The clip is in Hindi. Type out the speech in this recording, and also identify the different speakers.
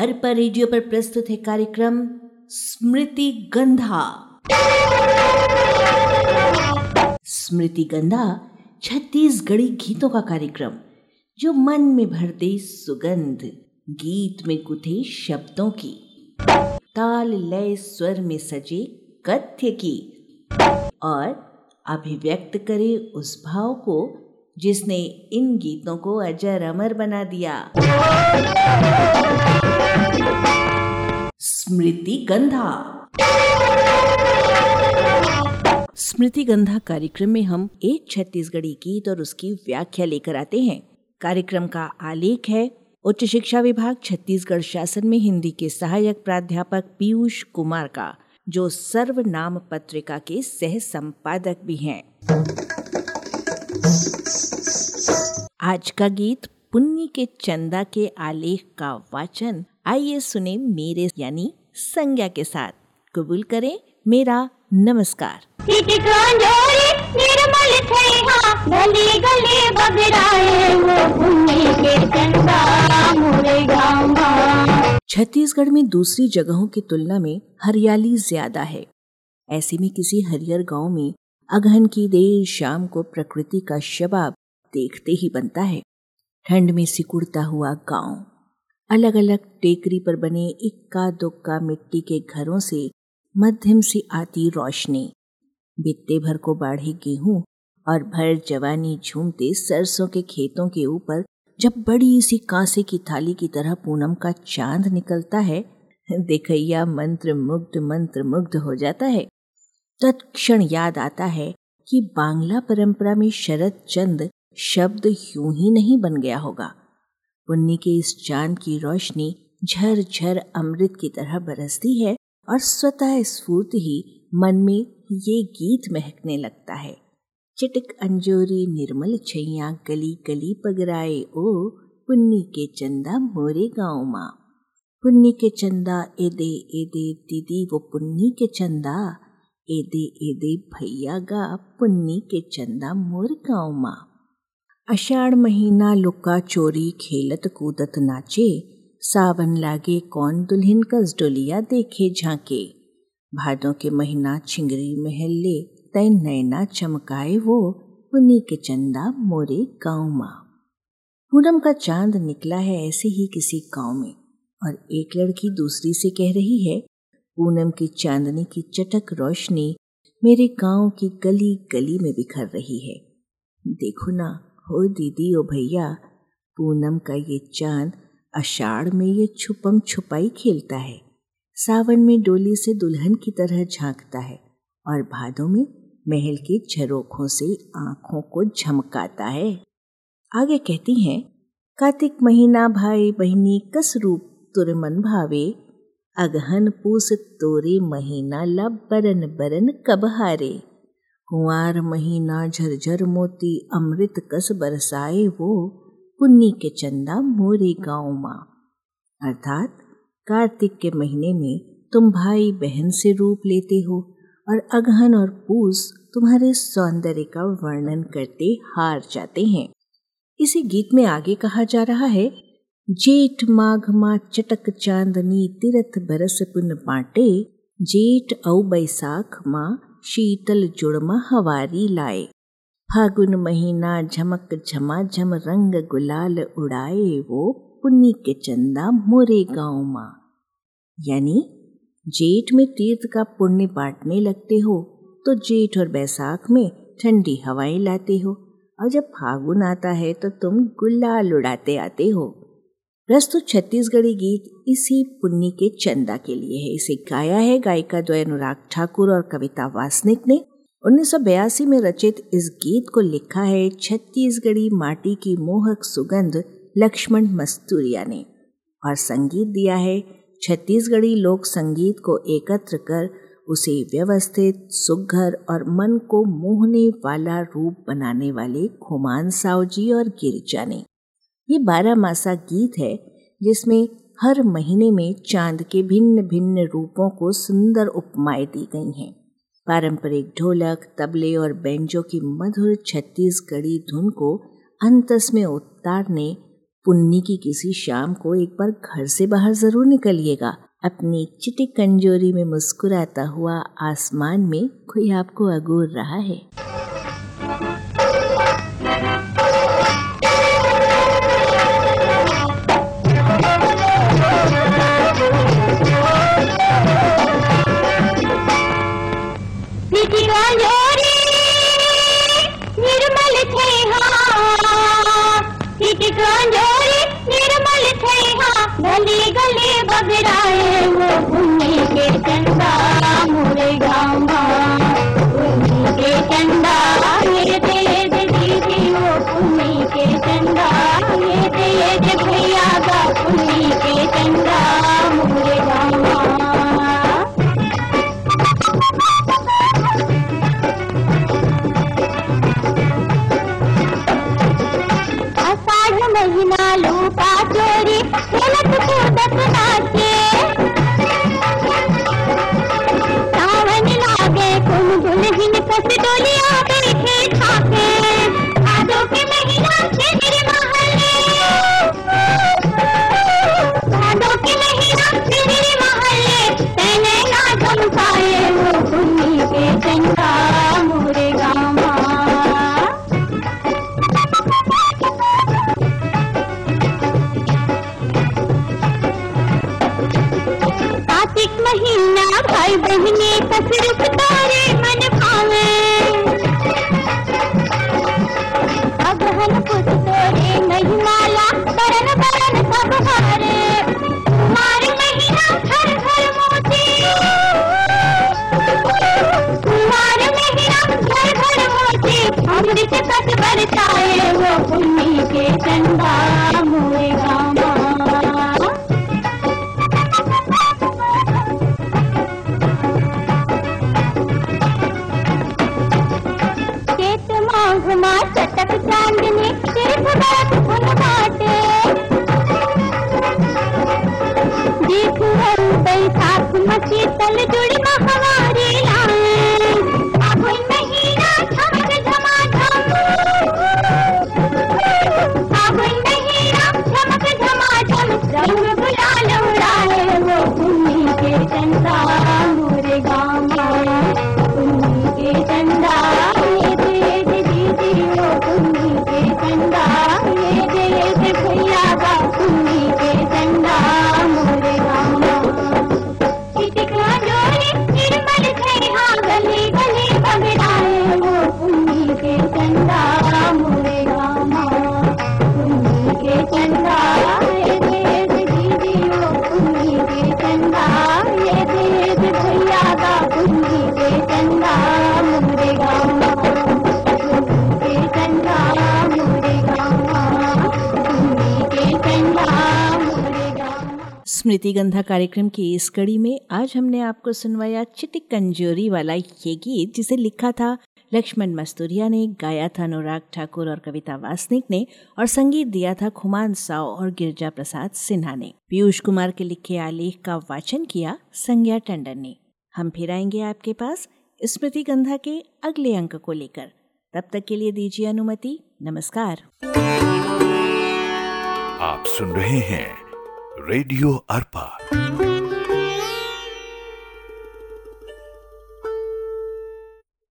Speaker 1: अरपा रेडियो पर प्रस्तुत है कार्यक्रम स्मृति गंधा। स्मृति गंधा छत्तीसगढ़ी गीतों का कार्यक्रम जो मन में भर दे सुगंध, गीत में गुथे शब्दों की, ताल लय स्वर में सजे कथ्य की और अभिव्यक्त करे उस भाव को जिसने इन गीतों को अजर अमर बना दिया। स्मृति गंधा। स्मृति गंधा कार्यक्रम में हम एक छत्तीसगढ़ी गीत और उसकी व्याख्या लेकर आते हैं। कार्यक्रम का आलेख है उच्च शिक्षा विभाग छत्तीसगढ़ शासन में हिंदी के सहायक प्राध्यापक पीयूष कुमार का, जो सर्वनाम पत्रिका के सह संपादक भी हैं। आज का गीत पुन्नी के चंदा के आलेख का वाचन आइए सुने मेरे यानी संज्ञा के साथ। कबूल करें मेरा नमस्कार। छत्तीसगढ़ में दूसरी जगहों की तुलना में हरियाली ज्यादा है। ऐसे में किसी हरियर गांव में अगहन की देर शाम को प्रकृति का शबाब देखते ही बनता है। ठंड में सिकुड़ता हुआ गांव, अलग अलग टेकरी पर बने इक्का दुक्का मिट्टी के घरों से मध्यम सी आती रोशनी, बित्ते भर को बाढ़े गेहूं और भर जवानी झूमते सरसों के खेतों के ऊपर जब बड़ी सी कांसे की थाली की तरह पूनम का चांद निकलता है, देखैया मंत्र मुग्ध हो जाता है। तत्क्षण याद आता है कि बांग्ला परंपरा में शरद चंद शब्द यूं ही नहीं बन गया होगा। पुन्नी के इस चांद की रोशनी झर झर अमृत की तरह बरसती है और स्वतः स्फूर्त ही मन में ये गीत महकने लगता है। चिटक अंजोरी निर्मल छैया गली गली पगराए ओ, पुन्नी के चंदा मोरे गाँव माँ। पुन्नी के चंदा एदे एदे दीदी वो पुन्नी के चंदा, एदे एदे भैया गा पुन्नी के चंदा मोर गाँव माँ। आषाढ़ महीना लुका चोरी खेलत कूदत नाचे, सावन लागे कौन दुल्हन कस डोलिया देखे झांके। भादों के महीना छिंगरी महल्ले तय नैना चमकाए वो, पुन्नी के चंदा मोरे गाँव माँ। पूनम का चांद निकला है ऐसे ही किसी गांव में और एक लड़की दूसरी से कह रही है, पूनम की चांदनी की चटक रोशनी मेरे गांव की गली गली में बिखर रही है। देखो ना हो दीदी ओ भैया, पूनम का ये चांद आषाढ़ में ये छुपम छुपाई खेलता है, सावन में डोली से दुल्हन की तरह झांकता है और भादों में महल के झरोखों से आंखों को झमकाता है। आगे कहती हैं, कार्तिक महीना भाई बहिनी कस रूप तुर मन भावे, अगहन पूस तोरे महीना ला बरन बरन कब हारे। कुंवार महीना झरझर मोती अमृत कस बरसाए वो, पुन्नी के चंदा मोरे गाँव माँ। अर्थात कार्तिक के महीने में तुम भाई बहन से रूप लेते हो और अगहन और पूस तुम्हारे सौंदर्य का वर्णन करते हार जाते हैं। इसी गीत में आगे कहा जा रहा है, जेठ माघ माँ चटक चांदनी तीरथ बरस पुन बांटे, जेठ औ बैसाख माँ शीतल जुड़मा हवारी लाए। फागुन महीना झमक झमाझम रंग गुलाल उड़ाए वो, पुन्नी के चंदा मोरे गाँव माँ। यानी जेठ में तीर्थ का पुण्य बांटने लगते हो तो जेठ और बैसाख में ठंडी हवाएं लाते हो और जब फागुन आता है तो तुम गुलाल उड़ाते आते हो। प्रस्तुत छत्तीसगढ़ी गीत इसी पुन्नी के चंदा के लिए है। इसे गाया है गायिका द्वय अनुराग ठाकुर और कविता वासनिक ने। 1982 में रचित इस गीत को लिखा है छत्तीसगढ़ी माटी की मोहक सुगंध लक्ष्मण मस्तूरिया ने और संगीत दिया है छत्तीसगढ़ी लोक संगीत को एकत्र कर उसे व्यवस्थित, सुघर और मन को मोहने वाला रूप बनाने वाले खुमान सावजी और गिरिजा ने। ये 12 मासा गीत है जिसमें हर महीने में चांद के भिन्न भिन्न रूपों को सुंदर उपमाएं दी गई हैं। पारंपरिक ढोलक, तबले और बेंजो की मधुर छत्तीसगढ़ी धुन को अंतस में उतारने पुन्नी की किसी शाम को एक बार घर से बाहर जरूर निकलिएगा। अपनी चिटिक कंजोरी में मुस्कुराता हुआ आसमान में कोई आपको अगोर रहा है।
Speaker 2: गली गली बगड़ाए वो पुन्नी के चंदा मोरे गामा, पुन्नी के चंदा ये दे दीदी वो पुन्नी के चंदा, ये दे भैया का पुन्नी के चंदा मोरे गामा। आषाढ़ महीना लूटा चोरी खेलत कूदत नाचे, सावन लागे कुम दुल्हन कस डोलिया बैठे ठाके, भादों के महीना सिर महले, भादों के महीना सिर महले, तेने ना झमकाए वो पुन्नी के चंदा मोरे गामा। कार्तिक महीना भाई बहने कसरुख तारे मन भावे, अगहन पुत तोरे नहीं माला बरन बरन सब हारे, कुमार महीना घर घर मोती, कुमार महीना घर घर मोती, अमृत कट बरसाए वो पुन्नी के चंदा मोरे गामा। चटक चांदनी तीर्थ बात फुल बाटे, देख बैसाख मची तल जुड़ी महवारी लाए, फागुन महीना झमक झमाझम, फागुन महीना झमक झमाझम, रंग गुलाल उड़ाए वो पुन्नी के चंदा मोरे गामा, पुन्नी के चंदा पुन्नी के चंदा ये दे भैया का पुन्नी के चंदा मोरे गामा। चिटिका जोरी निर्मल छैहा गली गली बगड़ाए वो पुन्नी के चंदा मोरे गामा, पुन्नी के चंदा ये दे दीदी वो पुन्नी के चंदा, ये दे भैया का पुन्नी के चंदा मोरे गामा।
Speaker 1: स्मृति गंधा कार्यक्रम की इस कड़ी में आज हमने आपको सुनवाया चिटिक कंजोरी वाला ये गीत, जिसे लिखा था लक्ष्मण मस्तूरिया ने, गाया था अनुराग ठाकुर और कविता वासनिक ने, और संगीत दिया था खुमान साव और गिरजा प्रसाद सिन्हा ने। पीयूष कुमार के लिखे आलेख का वाचन किया संज्ञा टंडन ने। हम फिर आएंगे आपके पास स्मृति गंधा के अगले अंक को लेकर। तब तक के लिए दीजिए अनुमति। नमस्कार।
Speaker 3: आप सुन रहे हैं रेडियो अर्पा।